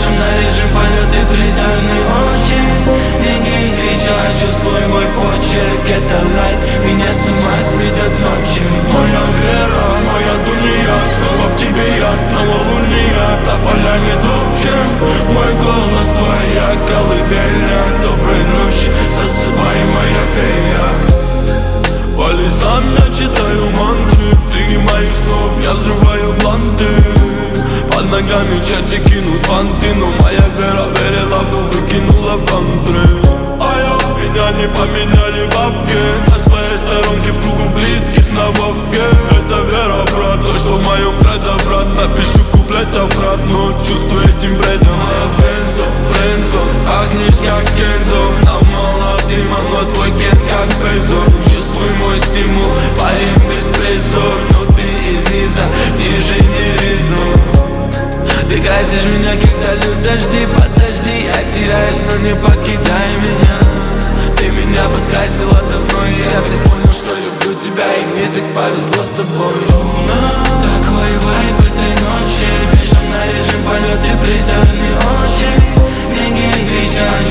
Пишем на режим полеты приторный очень. Деньги кричат, чувствуй мой почерк. Это лайф, меня с ума сведет ночью. Моя вера, моя дуния, снова в тебе я, новолуния. Тополями топчем, мой голос твоя колыбельная. Доброй ночи, засыпай, моя фея. По лесам я читаю мантры, в тыге моих снов я взрываю бланты. Под ногами черти кинут банты, но моя вера верила, но выкинула в контры. Меня не поменяли бабки, на своей сторонке в кругу близких на вовке. Это вера, брат, то, что в моем кредо, брат. Напишу куплетов, брат, но чувствую этим бредом. Френдзон, пахнешь как Кензо. Нам мало дыма, но твой ген как Бейзо. Чувствуй мой стимул, парень без призор. Но ты из низа, ниже не резон. Ты красишь меня, когда льют дожди. Подожди, я теряюсь, но не покидай меня. Ты меня подкрасила давно, и я так понял, что люблю тебя. И мне так повезло с тобой. Такой вайб этой ночи. Пишем на режим полеты приторный очень. Деньги кричат,